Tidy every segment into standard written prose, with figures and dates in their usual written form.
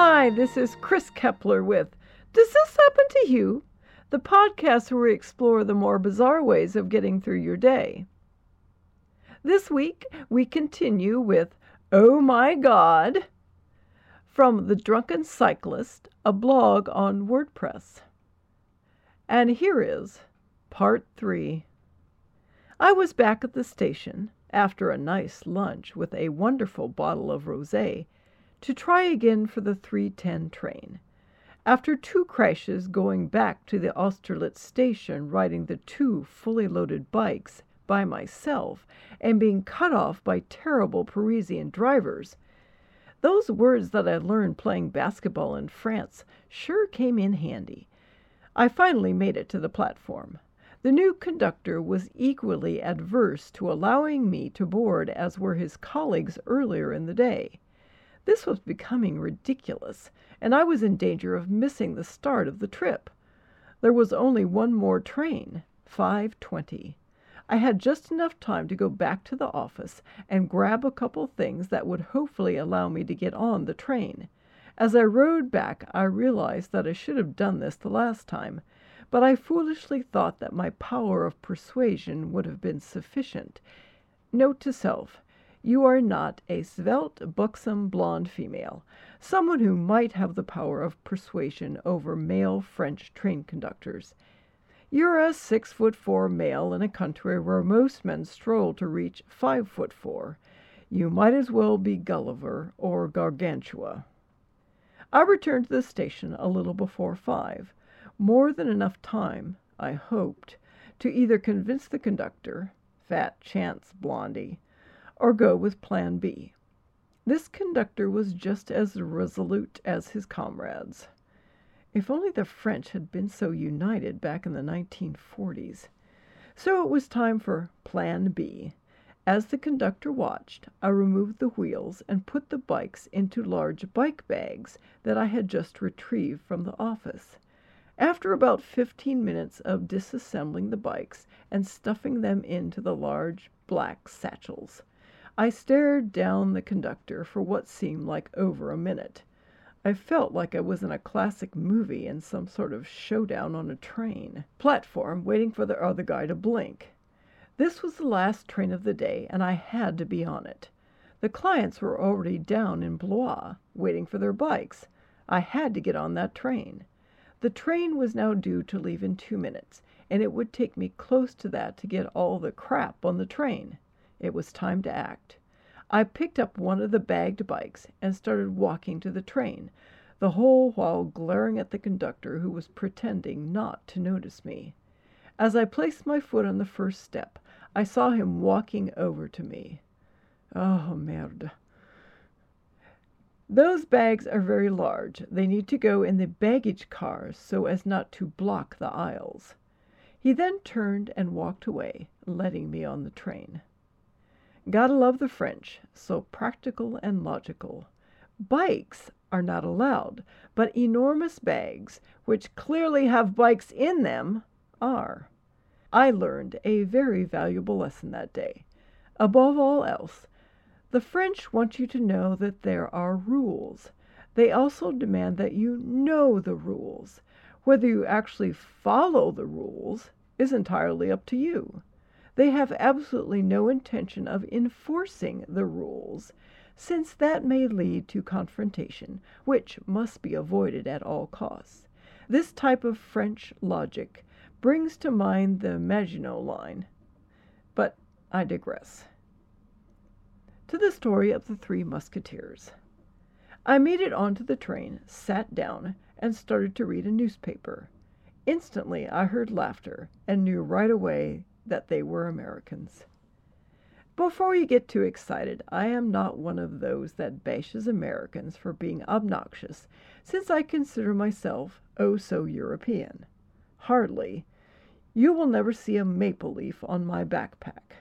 Hi, this is Chris Kepler with Does This Happen to You? The podcast where we explore the more bizarre ways of getting through your day. This week, we continue with Oh My God from The Drunken Cyclist, a blog on WordPress. And here is Part 3. I was back at the station after a nice lunch with a wonderful bottle of rosé to try again for the 3:10 train. After 2 crashes going back to the Austerlitz station riding the 2 fully loaded bikes by myself and being cut off by terrible Parisian drivers, those words that I learned playing basketball in France sure came in handy. I finally made it to the platform. The new conductor was equally adverse to allowing me to board as were his colleagues earlier in the day. This was becoming ridiculous, and I was in danger of missing the start of the trip. There was only one more train, 5:20. I had just enough time to go back to the office and grab a couple things that would hopefully allow me to get on the train. As I rode back, I realized that I should have done this the last time, but I foolishly thought that my power of persuasion would have been sufficient. Note to self: you are not a svelte, buxom, blonde female, someone who might have the power of persuasion over male French train conductors. You're a 6'4" male in a country where most men stroll to reach 5'4". You might as well be Gulliver or Gargantua. I returned to the station a little before 5, more than enough time, I hoped, to either convince the conductor, fat chance Blondie, or go with Plan B. This conductor was just as resolute as his comrades. If only the French had been so united back in the 1940s. So it was time for Plan B. As the conductor watched, I removed the wheels and put the bikes into large bike bags that I had just retrieved from the office. After about 15 minutes of disassembling the bikes and stuffing them into the large black satchels, I stared down the conductor for what seemed like over a minute. I felt like I was in a classic movie in some sort of showdown on a train platform waiting for the other guy to blink. This was the last train of the day, and I had to be on it. The clients were already down in Blois, waiting for their bikes. I had to get on that train. The train was now due to leave in 2 minutes, and it would take me close to that to get all the crap on the train. It was time to act. I picked up one of the bagged bikes and started walking to the train, the whole while glaring at the conductor who was pretending not to notice me. As I placed my foot on the first step, I saw him walking over to me. Oh, merde. Those bags are very large. They need to go in the baggage cars so as not to block the aisles. He then turned and walked away, letting me on the train. Gotta love the French, so practical and logical. Bikes are not allowed, but enormous bags, which clearly have bikes in them, are. I learned a very valuable lesson that day. Above all else, the French want you to know that there are rules. They also demand that you know the rules. Whether you actually follow the rules is entirely up to you. They have absolutely no intention of enforcing the rules, since that may lead to confrontation, which must be avoided at all costs. This type of French logic brings to mind the Maginot Line. But I digress. To the story of the 3 Musketeers. I made it onto the train, sat down, and started to read a newspaper. Instantly I heard laughter and knew right away that they were Americans. Before you get too excited, I am not one of those that bashes Americans for being obnoxious, since I consider myself oh so European. Hardly. You will never see a maple leaf on my backpack.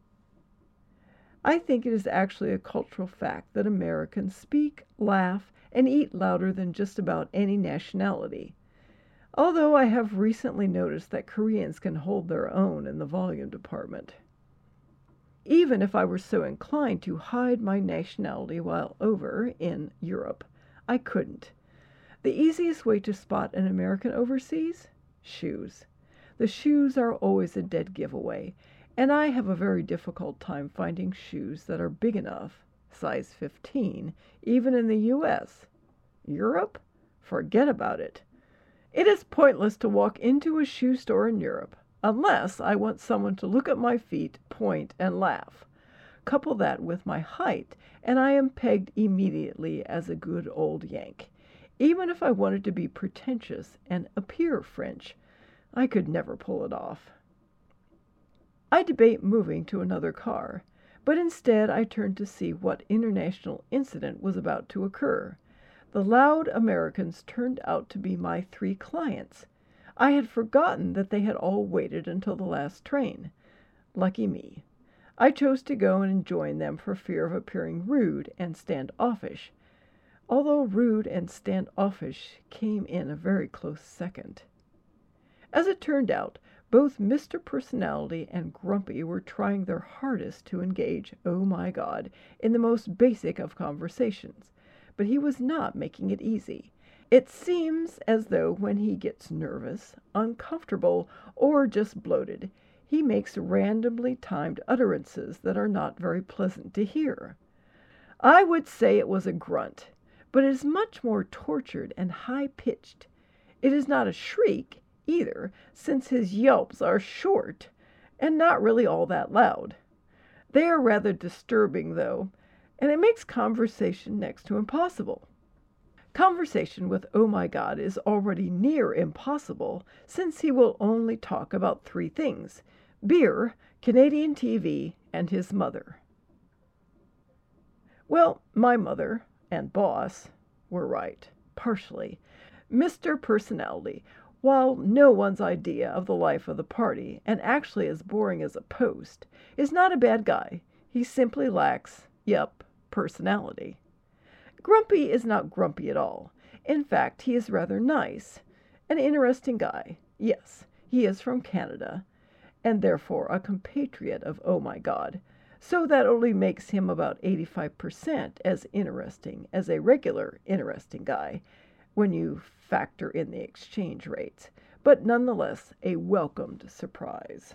I think it is actually a cultural fact that Americans speak, laugh, and eat louder than just about any nationality. Although I have recently noticed that Koreans can hold their own in the volume department. Even if I were so inclined to hide my nationality while over in Europe, I couldn't. The easiest way to spot an American overseas? Shoes. The shoes are always a dead giveaway, and I have a very difficult time finding shoes that are big enough, size 15, even in the U.S. Europe? Forget about it. It is pointless to walk into a shoe store in Europe, unless I want someone to look at my feet, point, and laugh. Couple that with my height, and I am pegged immediately as a good old Yank. Even if I wanted to be pretentious and appear French, I could never pull it off. I debate moving to another car, but instead I turned to see what international incident was about to occur. The loud Americans turned out to be my 3 clients. I had forgotten that they had all waited until the last train. Lucky me. I chose to go and join them for fear of appearing rude and standoffish, although rude and standoffish came in a very close second. As it turned out, both Mr. Personality and Grumpy were trying their hardest to engage Oh My God in the most basic of conversations, but he was not making it easy. It seems as though when he gets nervous, uncomfortable, or just bloated, he makes randomly timed utterances that are not very pleasant to hear. I would say it was a grunt, but it is much more tortured and high-pitched. It is not a shriek, either, since his yelps are short and not really all that loud. They are rather disturbing, though, and it makes conversation next to impossible. Conversation with Oh My God is already near impossible, since he will only talk about 3 things: beer, Canadian TV, and his mother. Well, my mother and boss were right, partially. Mr. Personality, while no one's idea of the life of the party, and actually as boring as a post, is not a bad guy. He simply lacks, personality. Grumpy is not grumpy at all. In fact, he is rather nice. An interesting guy. Yes, he is from Canada, and therefore a compatriot of Oh My God, so that only makes him about 85% as interesting as a regular interesting guy when you factor in the exchange rates, but nonetheless a welcomed surprise.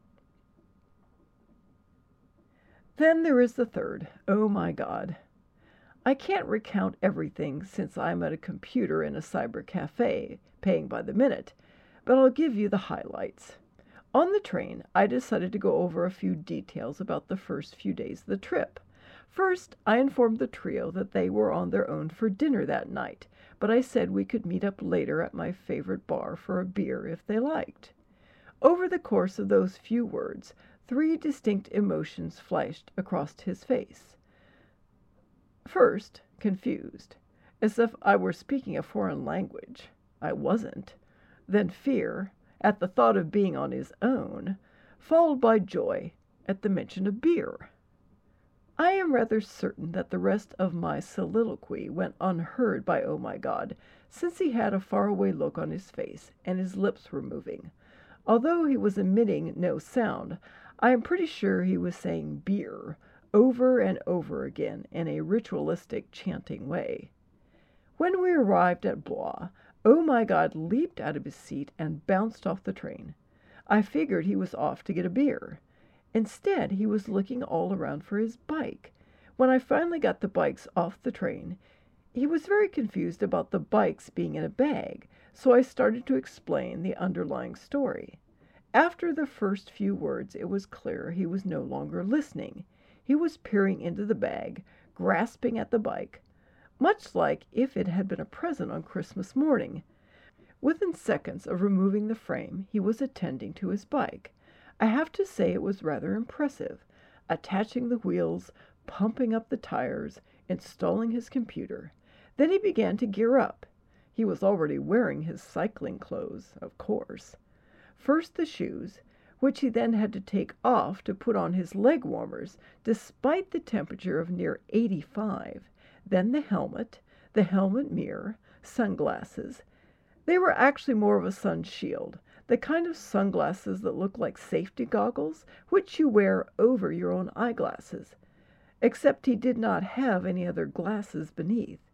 Then there is the third, Oh My God. I can't recount everything since I'm at a computer in a cyber cafe, paying by the minute, but I'll give you the highlights. On the train, I decided to go over a few details about the first few days of the trip. First, I informed the trio that they were on their own for dinner that night, but I said we could meet up later at my favorite bar for a beer if they liked. Over the course of those few words, 3 distinct emotions flashed across his face. First, confused, as if I were speaking a foreign language. I wasn't. Then fear, at the thought of being on his own, followed by joy at the mention of beer. I am rather certain that the rest of my soliloquy went unheard by Oh My God, since he had a faraway look on his face, and his lips were moving. Although he was emitting no sound, I am pretty sure he was saying beer over and over again in a ritualistic chanting way. When we arrived at Blois, Oh My God leaped out of his seat and bounced off the train. I figured he was off to get a beer. Instead, he was looking all around for his bike. When I finally got the bikes off the train, he was very confused about the bikes being in a bag, so I started to explain the underlying story. After the first few words, it was clear he was no longer listening. He was peering into the bag, grasping at the bike, much like if it had been a present on Christmas morning. Within seconds of removing the frame, he was attending to his bike. I have to say it was rather impressive, attaching the wheels, pumping up the tires, installing his computer. Then he began to gear up. He was already wearing his cycling clothes, of course. First the shoes, which he then had to take off to put on his leg warmers, despite the temperature of near 85. Then the helmet mirror, sunglasses. They were actually more of a sun shield, the kind of sunglasses that look like safety goggles, which you wear over your own eyeglasses, except he did not have any other glasses beneath.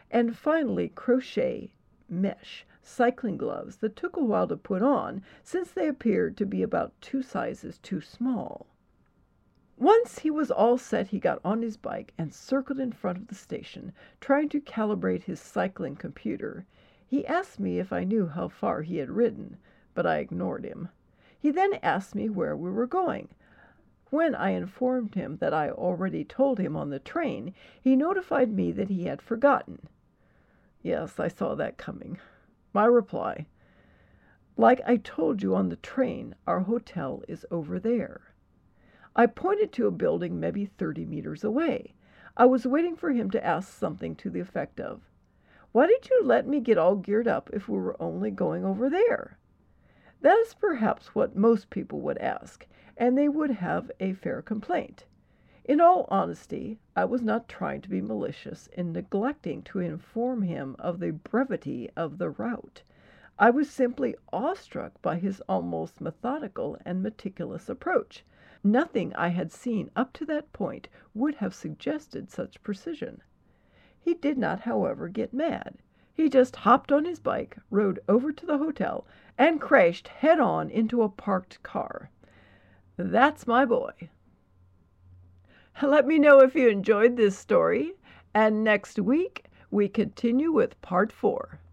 and finally crochet mesh cycling gloves that took a while to put on since they appeared to be about 2 sizes too small. Once he was all set, he got on his bike and circled in front of the station, trying to calibrate his cycling computer. He asked me if I knew how far he had ridden, but I ignored him. He then asked me where we were going. When I informed him that I already told him on the train, he notified me that he had forgotten. Yes, I saw that coming. My reply: like I told you on the train, our hotel is over there. I pointed to a building maybe 30 meters away. I was waiting for him to ask something to the effect of, "Why did you let me get all geared up if we were only going over there?" That is perhaps what most people would ask, and they would have a fair complaint. In all honesty, I was not trying to be malicious in neglecting to inform him of the brevity of the route. I was simply awestruck by his almost methodical and meticulous approach. Nothing I had seen up to that point would have suggested such precision. He did not, however, get mad. He just hopped on his bike, rode over to the hotel, and crashed head-on into a parked car. That's my boy. Let me know if you enjoyed this story, and next week we continue with part 4.